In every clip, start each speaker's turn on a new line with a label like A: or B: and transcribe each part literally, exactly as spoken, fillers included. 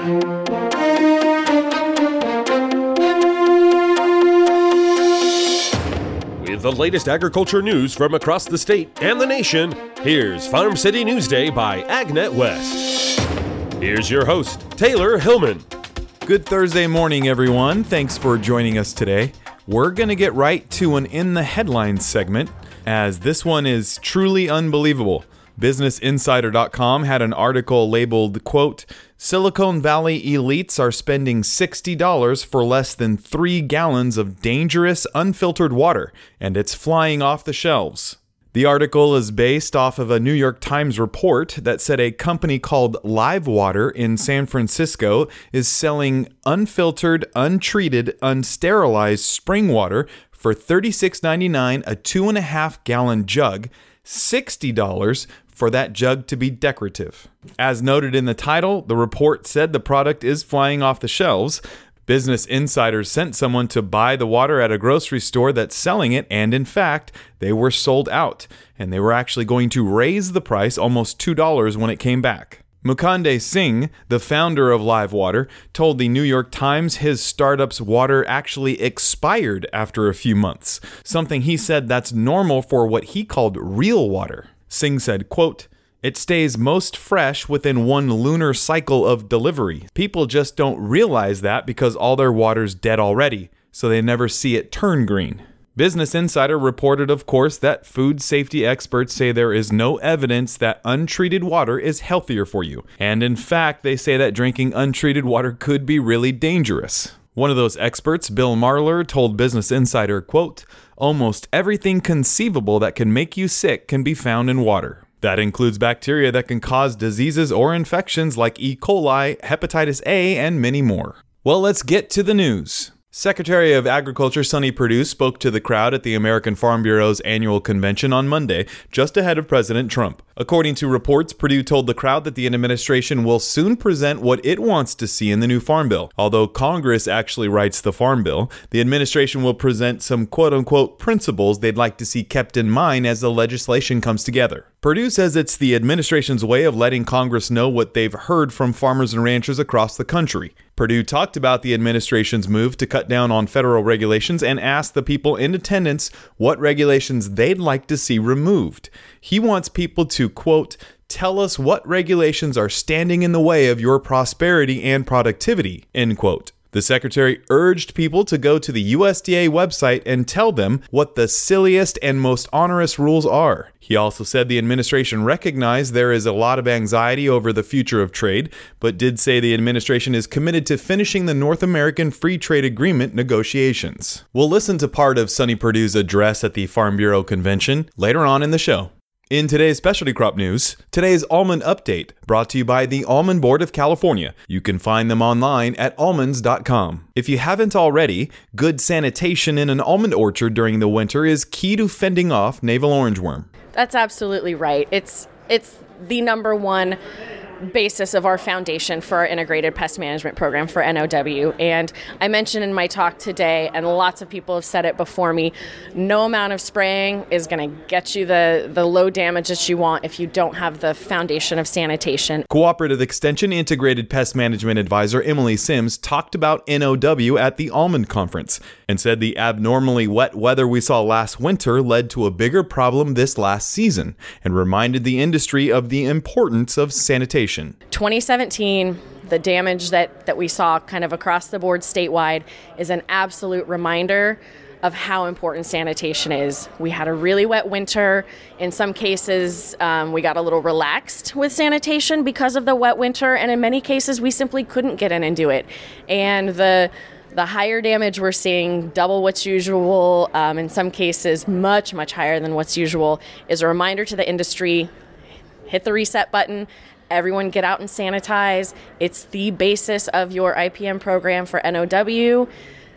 A: With the latest agriculture news from across the state and the nation, here's Farm City Newsday by AgNet West. Here's your host, Taylor Hillman.
B: Good Thursday morning, everyone. Thanks for joining us today. We're going to get right to an In the Headlines segment, as this one is truly unbelievable. Business Insider dot com had an article labeled, quote, Silicon Valley elites are spending sixty dollars for less than three gallons of dangerous, unfiltered water, and it's flying off the shelves. The article is based off of a New York Times report that said a company called Live Water in San Francisco is selling unfiltered, untreated, unsterilized spring water for thirty-six ninety-nine a two and a half gallon jug, sixty dollars for that jug to be decorative. As noted in the title, the report said the product is flying off the shelves. Business Insider sent someone to buy the water at a grocery store that's selling it, and in fact, they were sold out, and they were actually going to raise the price almost two dollars when it came back. Mukande Singh, the founder of Live Water, told the New York Times his startup's water actually expired after a few months, something he said that's normal for what he called real water. Singh said, quote, It stays most fresh within one lunar cycle of delivery. People just don't realize that because all their water's dead already, so they never see it turn green. Business Insider reported, of course, that food safety experts say there is no evidence that untreated water is healthier for you. And in fact, they say that drinking untreated water could be really dangerous. One of those experts, Bill Marler, told Business Insider, quote, Almost everything conceivable that can make you sick can be found in water. That includes bacteria that can cause diseases or infections like E. coli, hepatitis A, and many more. Well, let's get to the news. Secretary of Agriculture Sonny Perdue spoke to the crowd at the American Farm Bureau's annual convention on Monday, just ahead of President Trump. According to reports, Perdue told the crowd that the administration will soon present what it wants to see in the new Farm Bill. Although Congress actually writes the Farm Bill, the administration will present some quote-unquote principles they'd like to see kept in mind as the legislation comes together. Perdue says it's the administration's way of letting Congress know what they've heard from farmers and ranchers across the country. Perdue talked about the administration's move to cut down on federal regulations and asked the people in attendance what regulations they'd like to see removed. He wants people to, quote, tell us what regulations are standing in the way of your prosperity and productivity, end quote. The secretary urged people to go to the U S D A website and tell them what the silliest and most onerous rules are. He also said the administration recognized there is a lot of anxiety over the future of trade, but did say the administration is committed to finishing the North American Free Trade Agreement negotiations. We'll listen to part of Sonny Perdue's address at the Farm Bureau convention later on in the show. In today's specialty crop news, today's almond update, brought to you by the Almond Board of California. You can find them online at almonds dot com. If you haven't already, good sanitation in an almond orchard during the winter is key to fending off navel orangewort.
C: That's absolutely right. It's it's the number one basis of our foundation for our integrated pest management program for N O W. And I mentioned in my talk today, and lots of people have said it before me, no amount of spraying is going to get you the, the low damage that you want if you don't have the foundation of sanitation.
B: Cooperative Extension Integrated Pest Management Advisor Emily Sims talked about N O W at the Almond Conference and said the abnormally wet weather we saw last winter led to a bigger problem this last season and reminded the industry of the importance of sanitation.
C: twenty seventeen, the damage that, that we saw kind of across the board statewide is an absolute reminder of how important sanitation is. We had a really wet winter. In some cases, um, we got a little relaxed with sanitation because of the wet winter, and in many cases, we simply couldn't get in and do it. And the The higher damage we're seeing, double what's usual, um, in some cases much, much higher than what's usual, is a reminder to the industry, hit the reset button. Everyone get out and sanitize. It's the basis of your I P M program for N O W.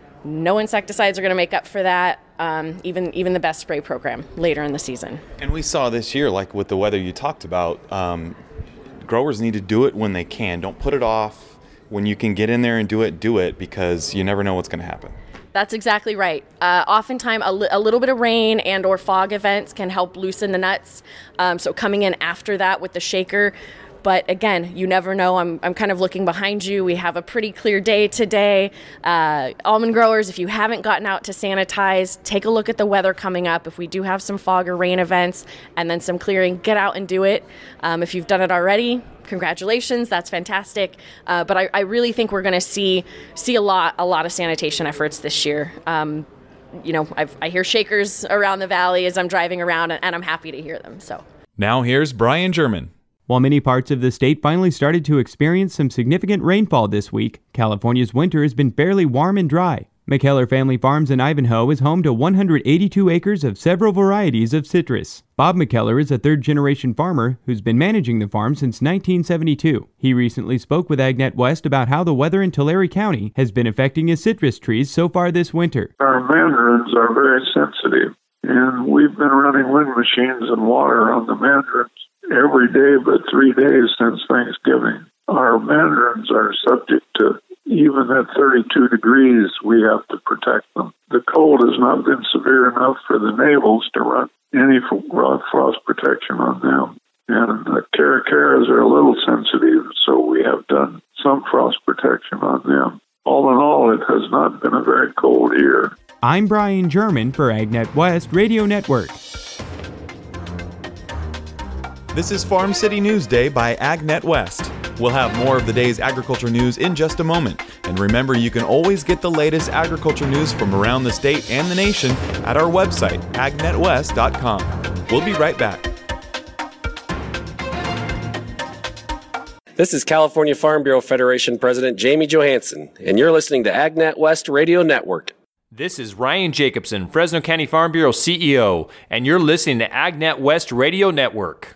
C: No insecticides are going to make up for that, um, even even the best spray program later in the season.
B: And we saw this year, like with the weather you talked about, um, growers need to do it when they can. Don't put it off. When you can get in there and do it, do it, because you never know what's going to happen.
C: That's exactly right. Uh, oftentimes, a, li- a little bit of rain and or fog events can help loosen the nuts. Um, so coming in after that with the shaker but again, you never know. I'm I'm kind of looking behind you. We have a pretty clear day today. Uh, almond growers, if you haven't gotten out to sanitize, take a look at the weather coming up. If we do have some fog or rain events and then some clearing, get out and do it. Um, if you've done it already, congratulations, that's fantastic. Uh, but I, I really think we're going to see see a lot a lot of sanitation efforts this year. Um, you know, I've, I hear shakers around the valley as I'm driving around, and, and I'm happy to hear them. So
B: now here's Brian German.
D: While many parts of the state finally started to experience some significant rainfall this week, California's winter has been fairly warm and dry. McKellar Family Farms in Ivanhoe is home to one hundred eighty-two acres of several varieties of citrus. Bob McKellar is a third-generation farmer who's been managing the farm since nineteen seventy-two. He recently spoke with AgNet West about how the weather in Tulare County has been affecting his citrus trees so far this winter.
E: Our mandarins are very sensitive, and we've been running wind machines and water on the mandarins every day but three days since Thanksgiving. Our mandarins are subject to, even at thirty-two degrees, we have to protect them. The cold has not been severe enough for the navels to run any frost protection on them. And the caracaras are a little sensitive, so we have done some frost protection on them. All in all, it has not been a very cold year.
D: I'm Brian German for AgNet West Radio Network.
B: This is Farm City Newsday by AgNet West. We'll have more of the day's agriculture news in just a moment. And remember, you can always get the latest agriculture news from around the state and the nation at our website, ag net west dot com. We'll be right back.
F: This is California Farm Bureau Federation President Jamie Johansson, and you're listening to AgNet West Radio Network.
G: This is Ryan Jacobson, Fresno County Farm Bureau C E O, and you're listening to AgNet West Radio Network.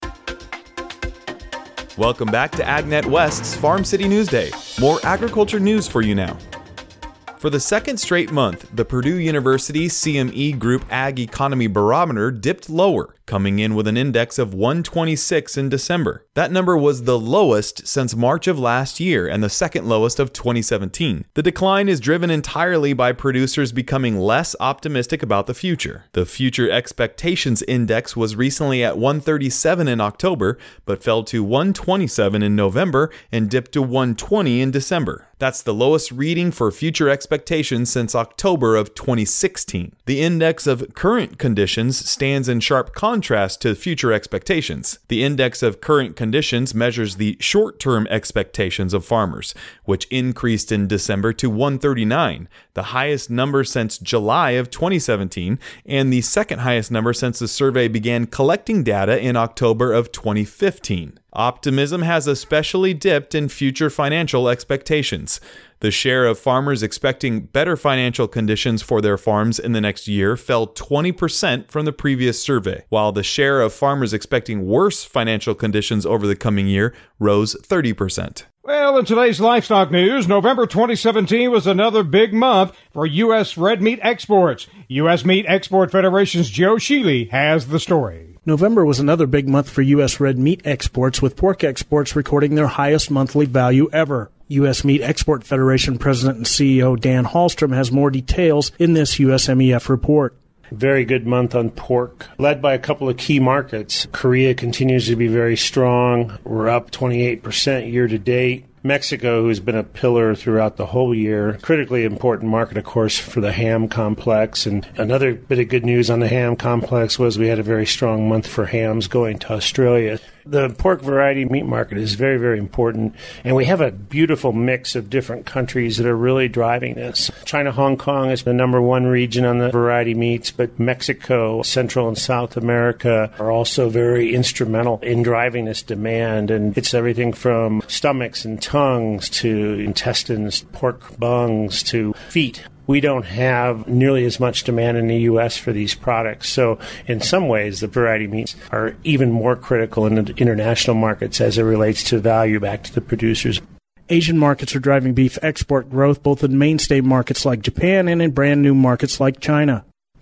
B: Welcome back to AgNet West's Farm City Newsday. More agriculture news for you now. For the second straight month, the Purdue University C M E Group Ag Economy Barometer dipped lower, coming in with an index of one twenty-six in December. That number was the lowest since March of last year and the second lowest of twenty seventeen. The decline is driven entirely by producers becoming less optimistic about the future. The Future Expectations Index was recently at one thirty-seven in October, but fell to one twenty-seven in November and dipped to one twenty in December. That's the lowest reading for future expectations since October of twenty sixteen. The index of current conditions stands in sharp contrast to future expectations. The index of current conditions measures the short-term expectations of farmers, which increased in December to one thirty-nine, the highest number since July of twenty seventeen, and the second highest number since the survey began collecting data in October of twenty fifteen. Optimism has especially dipped in future financial expectations. The share of farmers expecting better financial conditions for their farms in the next year fell twenty percent from the previous survey, while the share of farmers expecting worse financial conditions over the coming year rose thirty percent.
H: Well, in today's livestock news, November twenty seventeen was another big month for U S red meat exports. U S Meat Export Federation's Joe Sheely has the story.
I: November was another big month for U S red meat exports, with pork exports recording their highest monthly value ever. U S Meat Export Federation President and C E O Dan Hallstrom has more details in this U S M E F report.
J: Very good month on pork, led by a couple of key markets. Korea continues to be very strong. We're up twenty-eight percent year to date. Mexico, who's been a pillar throughout the whole year, critically important market, of course, for the ham complex. And another bit of good news on the ham complex was we had a very strong month for hams going to Australia. The pork variety meat market is very, very important, and we have a beautiful mix of different countries that are really driving this. China, Hong Kong is the number one region on the variety meats, but Mexico, Central and South America are also very instrumental in driving this demand, and it's everything from stomachs and tongues to intestines, pork bungs to feet. We don't have nearly as much demand in the U S for these products. So in some ways, the variety meats are even more critical in the international markets as it relates to value back to the producers.
I: Asian markets are driving beef export growth both in mainstay markets like Japan and in brand new markets like China.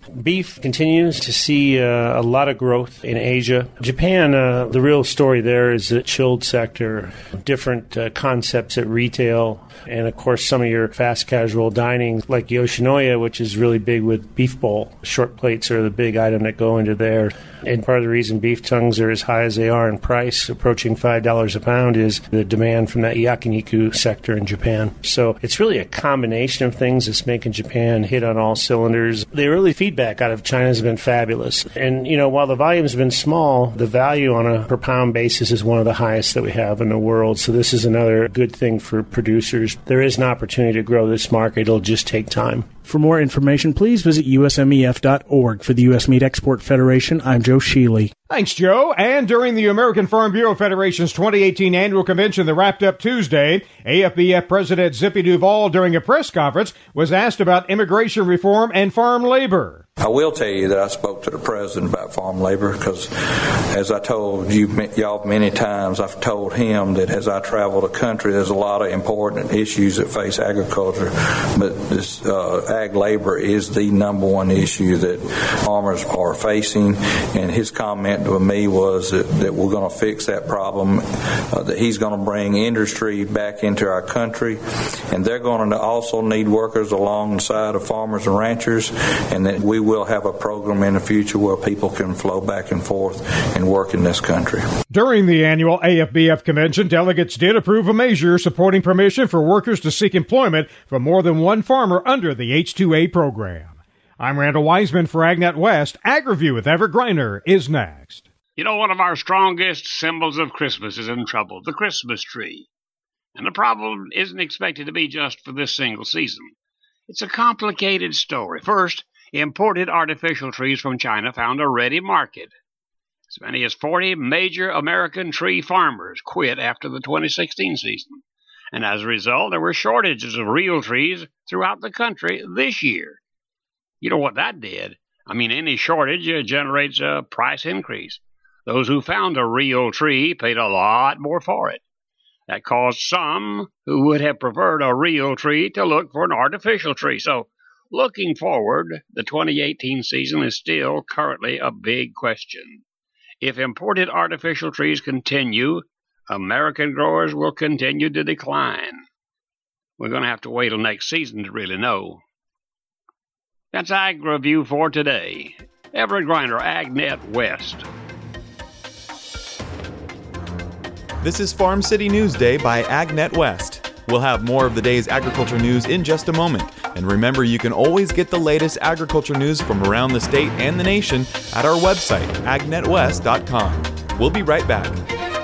J: Beef continues to see uh, a lot of growth in Asia. Japan, uh, the real story there is the chilled sector, different uh, concepts at retail, and of course some of your fast casual dining like Yoshinoya, which is really big with beef bowl. Short plates are the big item that go into there. And part of the reason beef tongues are as high as they are in price, approaching five dollars a pound, is the demand from that yakiniku sector in Japan. So it's really a combination of things that's making Japan hit on all cylinders. The early feedback out of China has been fabulous. And, you know, while the volume's been small, the value on a per pound basis is one of the highest that we have in the world. So this is another good thing for producers. There is an opportunity to grow this market. It'll just take time.
I: For more information, please visit U S M E F dot org. For the U S Meat Export Federation, I'm Joe Sheely.
H: Thanks, Joe. And during the American Farm Bureau Federation's twenty eighteen annual convention that wrapped up Tuesday, A F B F President Zippy Duvall, during a press conference, was asked about immigration reform and farm labor.
K: I will tell you that I spoke to the president about farm labor because, as I told you, y'all many times, I've told him that as I travel the country, there's a lot of important issues that face agriculture, but this uh, ag labor is the number one issue that farmers are facing. And his comment to me was that, that we're going to fix that problem, uh, that he's going to bring industry back into our country, and they're going to also need workers alongside of farmers and ranchers, and that we will have a program in the future where people can flow back and forth and work in this country.
H: During the annual A F B F convention, delegates did approve a measure supporting permission for workers to seek employment from more than one farmer under the H two A program. I'm Randall Wiseman for AgNet West. Ag Review with Everett Griner is next.
L: You know, one of our strongest symbols of Christmas is in trouble, the Christmas tree. And the problem isn't expected to be just for this single season. It's a complicated story. First, imported artificial trees from China found a ready market. As many as forty major American tree farmers quit after the twenty sixteen season. And as a result, there were shortages of real trees throughout the country this year. You know what that did? I mean, any shortage uh, generates a price increase. Those who found a real tree paid a lot more for it. That caused some who would have preferred a real tree to look for an artificial tree. So, looking forward, the twenty eighteen season is still currently a big question. If imported artificial trees continue, American growers will continue to decline. We're going to have to wait till next season to really know. That's Ag Review for today. Everett Griner, AgNet West.
B: This is Farm City Newsday by AgNet West. We'll have more of the day's agriculture news in just a moment. And remember, you can always get the latest agriculture news from around the state and the nation at our website, ag net west dot com. We'll be right back.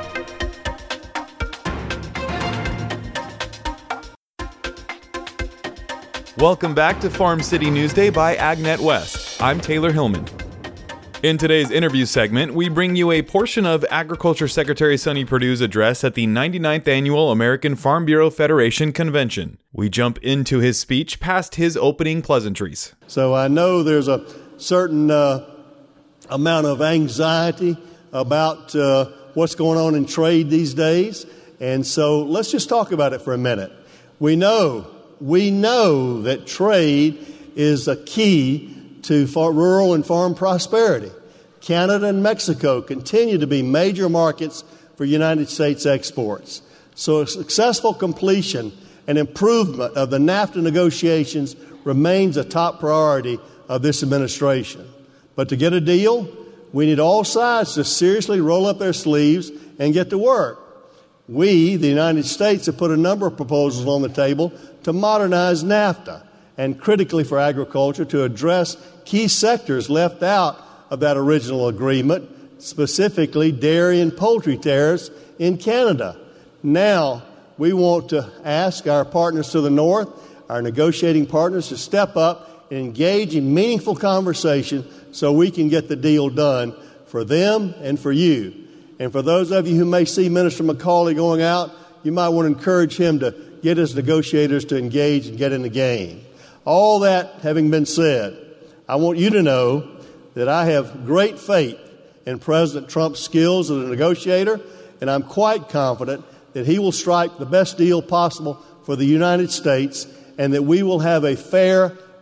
B: Welcome back to Farm City Newsday by AgNet West. I'm Taylor Hillman. In today's interview segment, we bring you a portion of Agriculture Secretary Sonny Perdue's address at the ninety-ninth Annual American Farm Bureau Federation Convention. We jump into his speech past his opening pleasantries.
M: So I know there's a certain uh, amount of anxiety about uh, what's going on in trade these days, and so let's just talk about it for a minute. We know, we know that trade is a key to far, rural and farm prosperity. Canada and Mexico continue to be major markets for United States exports. So a successful completion and improvement of the NAFTA negotiations remains a top priority of this administration. But to get a deal, we need all sides to seriously roll up their sleeves and get to work. We, the United States, have put a number of proposals on the table to modernize NAFTA, and critically for agriculture, to address key sectors left out of that original agreement, specifically dairy and poultry tariffs in Canada. Now, we want to ask our partners to the north, our negotiating partners, to step up and engage in meaningful conversation so we can get the deal done for them and for you. And for those of you who may see Minister McCauley going out, you might want to encourage him to get his negotiators to engage and get in the game. All that having been said, I want you to know that I have great faith in President Trump's skills as a negotiator, and I'm quite confident that he will strike the best deal possible for the United States and that we will have a fair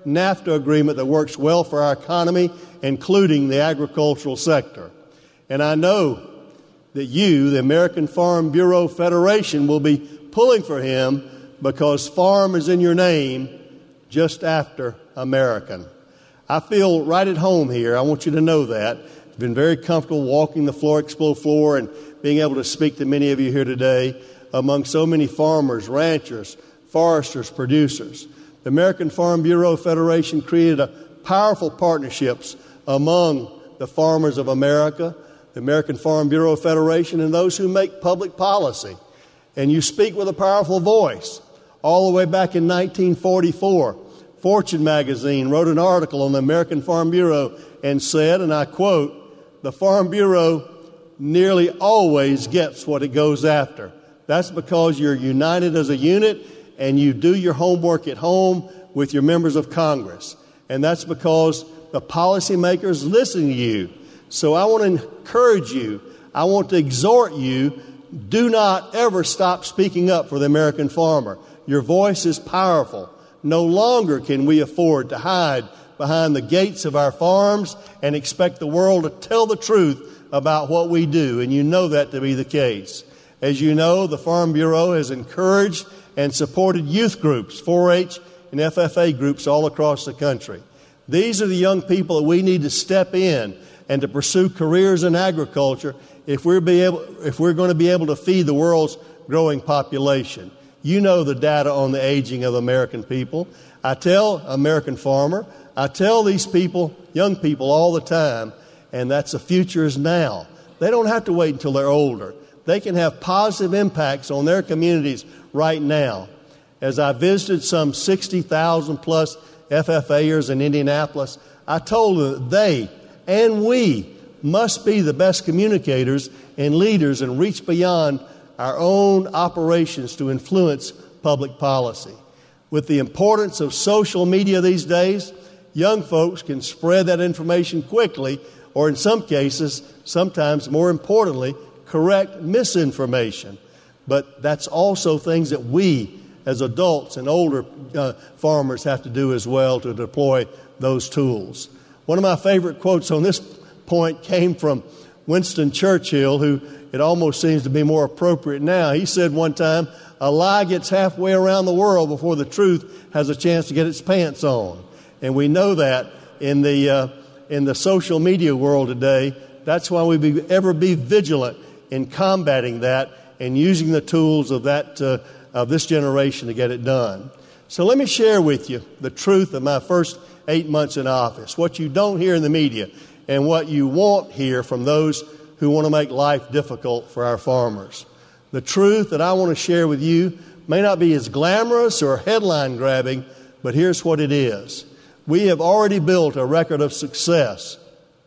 M: NAFTA agreement that works well for our economy, including the agricultural sector. And I know that you, the American Farm Bureau Federation, will be pulling for him because farm is in your name just after American. I feel right at home here. I want you to know that. I've been very comfortable walking the Flora Expo floor and being able to speak to many of you here today among so many farmers, ranchers, foresters, producers. The American Farm Bureau Federation created a powerful partnerships among the farmers of America, the American Farm Bureau Federation, and those who make public policy. And you speak with a powerful voice. All the way back in nineteen forty-four, Fortune magazine wrote an article on the American Farm Bureau and said, and I quote, "The Farm Bureau nearly always gets what it goes after. That's because you're united as a unit and you do your homework at home with your members of Congress. And that's because the policymakers listen to you. So I want to encourage you. I want to exhort you. Do not ever stop speaking up for the American farmer. Your voice is powerful. No longer can we afford to hide behind the gates of our farms and expect the world to tell the truth about what we do, and you know that to be the case. As you know, the Farm Bureau has encouraged and supported youth groups, four H and F F A groups all across the country. These are the young people that we need to step in and to pursue careers in agriculture if we're, be able, if we're going to be able to feed the world's growing population. You know the data on the aging of the American people. I tell American farmer, I tell these people, young people all the time, and that's the future is now. They don't have to wait until they're older. They can have positive impacts on their communities right now. As I visited some sixty thousand plus F F A'ers in Indianapolis, I told them that they and we must be the best communicators and leaders and reach beyond our own operations to influence public policy. With the importance of social media these days, young folks can spread that information quickly, or in some cases, sometimes more importantly, correct misinformation. But that's also things that we, as adults and older uh, farmers, have to do as well to deploy those tools. One of my favorite quotes on this point came from Winston Churchill, who it almost seems to be more appropriate now. He said one time, "A lie gets halfway around the world before the truth has a chance to get its pants on." And we know that in the uh, in the social media world today. That's why we be, ever be vigilant in combating that and using the tools of that uh, of this generation to get it done. So let me share with you the truth of my first eight months in office, what you don't hear in the media and what you won't hear from those who want to make life difficult for our farmers. The truth that I want to share with you may not be as glamorous or headline grabbing, but here's what it is. We have already built a record of success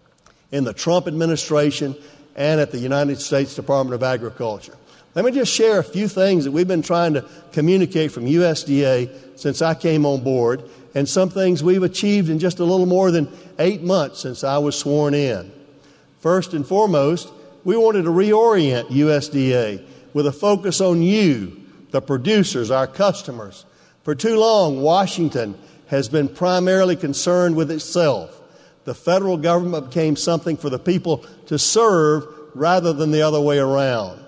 M: in the Trump administration and at the United States Department of Agriculture. Let me just share a few things that we've been trying to communicate from U S D A since I came on board, and some things we've achieved in just a little more than eight months since I was sworn in. First and foremost, we wanted to reorient U S D A with a focus on you, the producers, our customers. For too long, Washington has been primarily concerned with itself. The federal government became something for the people to serve rather than the other way around.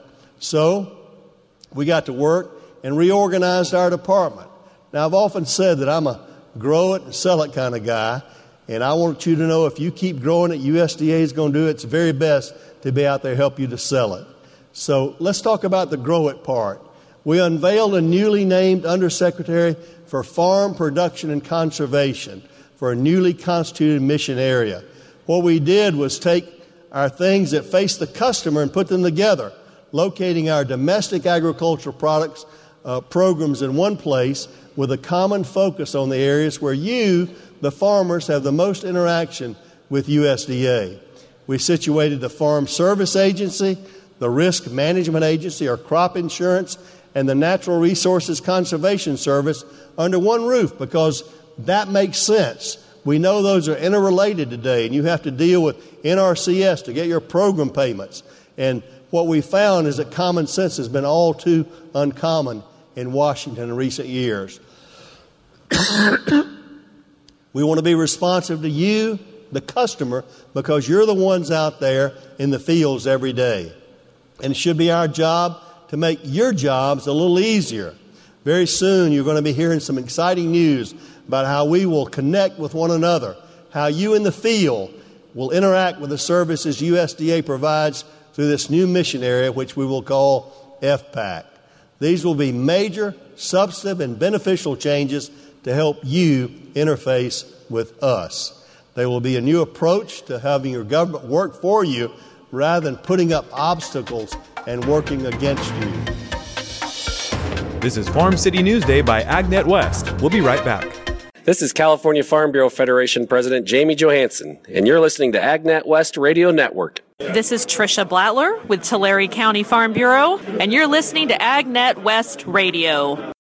M: So we got to work and reorganized our department. Now, I've often said that I'm a grow it and sell it kind of guy, and I want you to know if you keep growing it, U S D A is going to do its very best to be out there help you to sell it. So let's talk about the grow it part. We unveiled a newly named Undersecretary for Farm Production and Conservation for a newly constituted mission area. What we did was take our things that face the customer and put them together, locating our domestic agricultural products uh, programs in one place with a common focus on the areas where you, the farmers, have the most interaction with U S D A. We situated the Farm Service Agency, the Risk Management Agency, or crop insurance, and the Natural Resources Conservation Service under one roof because that makes sense. We know those are interrelated today, and you have to deal with N R C S to get your program payments. And what we found is that common sense has been all too uncommon in Washington in recent years. We want to be responsive to you, the customer, because you're the ones out there in the fields every day. And it should be our job to make your jobs a little easier. Very soon you're going to be hearing some exciting news about how we will connect with one another, how you in the field will interact with the services U S D A provides through this new mission area, which we will call F PAC. These will be major, substantive, and beneficial changes to help you interface with us. They will be a new approach to having your government work for you rather than putting up obstacles and working against you.
B: This is Farm City Newsday by AgNet West. We'll be right back.
F: This is California Farm Bureau Federation President Jamie Johansson, and you're listening to AgNet West Radio Network.
N: This is Tricia Blattler with Tulare County Farm Bureau, and you're listening to AgNet West Radio.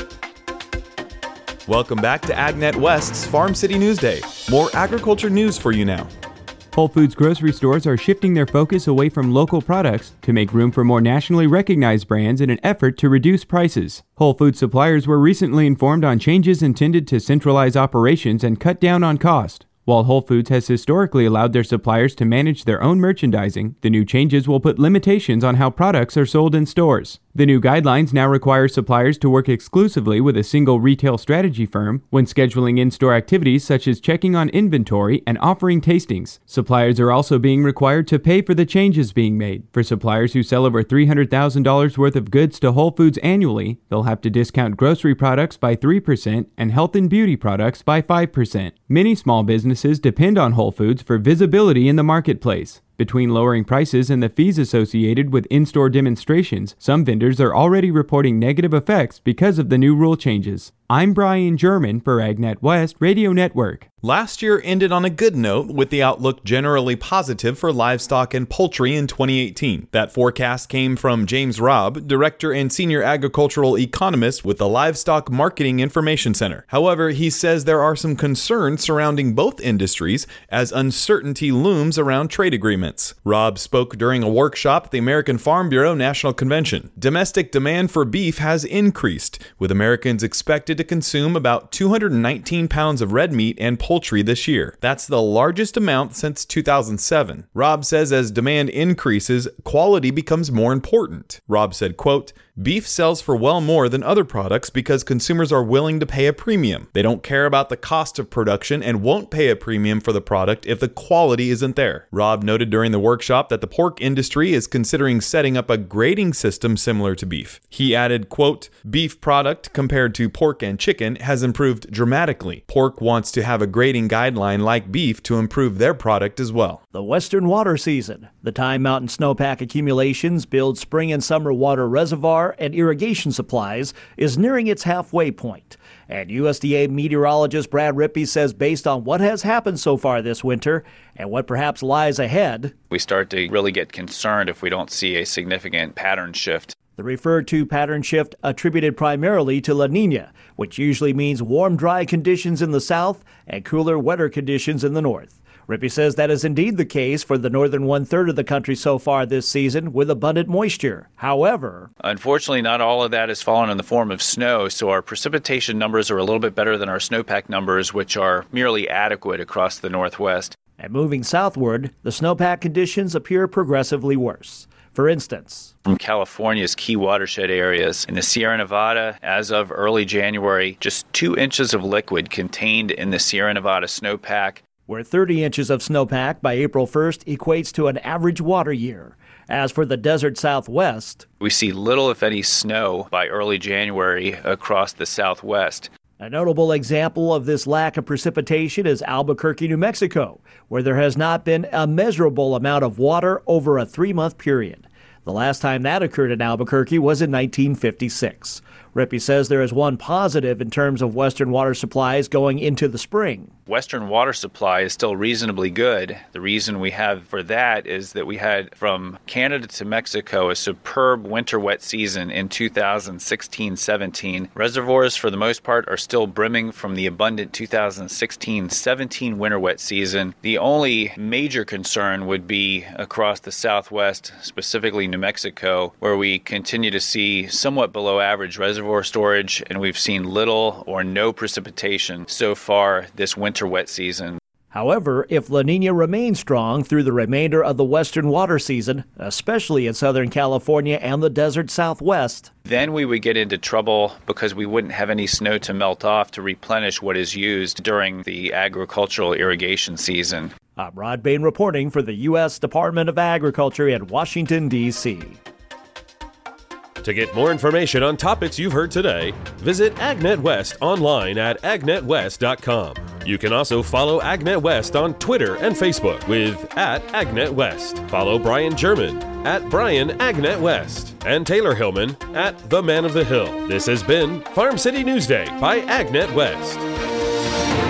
B: Welcome back to AgNet West's Farm City Newsday. More agriculture news for you now.
D: Whole Foods grocery stores are shifting their focus away from local products to make room for more nationally recognized brands in an effort to reduce prices. Whole Foods suppliers were recently informed on changes intended to centralize operations and cut down on cost. While Whole Foods has historically allowed their suppliers to manage their own merchandising, the new changes will put limitations on how products are sold in stores. The new guidelines now require suppliers to work exclusively with a single retail strategy firm when scheduling in-store activities such as checking on inventory and offering tastings. Suppliers are also being required to pay for the changes being made. For suppliers who sell over three hundred thousand dollars worth of goods to Whole Foods annually, they'll have to discount grocery products by three percent and health and beauty products by five percent. Many small businesses depend on Whole Foods for visibility in the marketplace. Between lowering prices and the fees associated with in-store demonstrations, some vendors are already reporting negative effects because of the new rule changes. I'm Brian German for AgNet West Radio Network.
B: Last year ended on a good note, with the outlook generally positive for livestock and poultry in twenty eighteen. That forecast came from James Robb, Director and Senior Agricultural Economist with the Livestock Marketing Information Center. However, he says there are some concerns surrounding both industries as uncertainty looms around trade agreements. Robb spoke during a workshop at the American Farm Bureau National Convention. Domestic demand for beef has increased, with Americans expected to consume about two hundred nineteen pounds of red meat and poultry this year. That's the largest amount since two thousand seven. Robb says as demand increases, quality becomes more important. Robb said, quote, "Beef sells for well more than other products because consumers are willing to pay a premium. They don't care about the cost of production and won't pay a premium for the product if the quality isn't there." Robb noted during the workshop that the pork industry is considering setting up a grading system similar to beef. He added, quote, "Beef product compared to pork and chicken has improved dramatically. Pork wants to have a grading guideline like beef to improve their product as well."
O: The western water season. The time mountain snowpack accumulations build spring and summer water reservoir and irrigation supplies is nearing its halfway point. And U S D A meteorologist Brad Rippey says based on what has happened so far this winter and what perhaps lies ahead,
P: we start to really get concerned if we don't see a significant pattern shift.
O: The referred to pattern shift attributed primarily to La Nina, which usually means warm, dry conditions in the south and cooler, wetter conditions in the north. Rippey says that is indeed the case for the northern one-third of the country so far this season with abundant moisture. However,
P: unfortunately, not all of that has fallen in the form of snow, so our precipitation numbers are a little bit better than our snowpack numbers, which are merely adequate across the northwest.
O: And moving southward, the snowpack conditions appear progressively worse. For instance,
P: from California's key watershed areas, in the Sierra Nevada, as of early January, just two inches of liquid contained in the Sierra Nevada snowpack,
O: where thirty inches of snowpack by April first equates to an average water year. As for the desert southwest,
P: we see little, if any, snow by early January across the southwest.
O: A notable example of this lack of precipitation is Albuquerque, New Mexico, where there has not been a measurable amount of water over a three-month period. The last time that occurred in Albuquerque was in nineteen fifty-six. Rippey says there is one positive in terms of western water supplies going into the spring.
P: Western water supply is still reasonably good. The reason we have for that is that we had from Canada to Mexico a superb winter wet season in two thousand sixteen seventeen. Reservoirs for the most part are still brimming from the abundant two thousand sixteen seventeen winter wet season. The only major concern would be across the southwest, specifically New Mexico, where we continue to see somewhat below average reservoir storage, and we've seen little or no precipitation so far this winter winter wet season.
O: However, if La Nina remains strong through the remainder of the western water season, especially in Southern California and the desert Southwest,
P: then we would get into trouble because we wouldn't have any snow to melt off to replenish what is used during the agricultural irrigation season.
O: I'm Rod Bain reporting for the U S Department of Agriculture in Washington, D C
A: To get more information on topics you've heard today, visit AgNet West online at agnet west dot com. You can also follow AgNet West on Twitter and Facebook with at AgNet West. Follow Brian German at Brian AgNet West and Taylor Hillman at The Man of the Hill. This has been Farm City Newsday by AgNet West.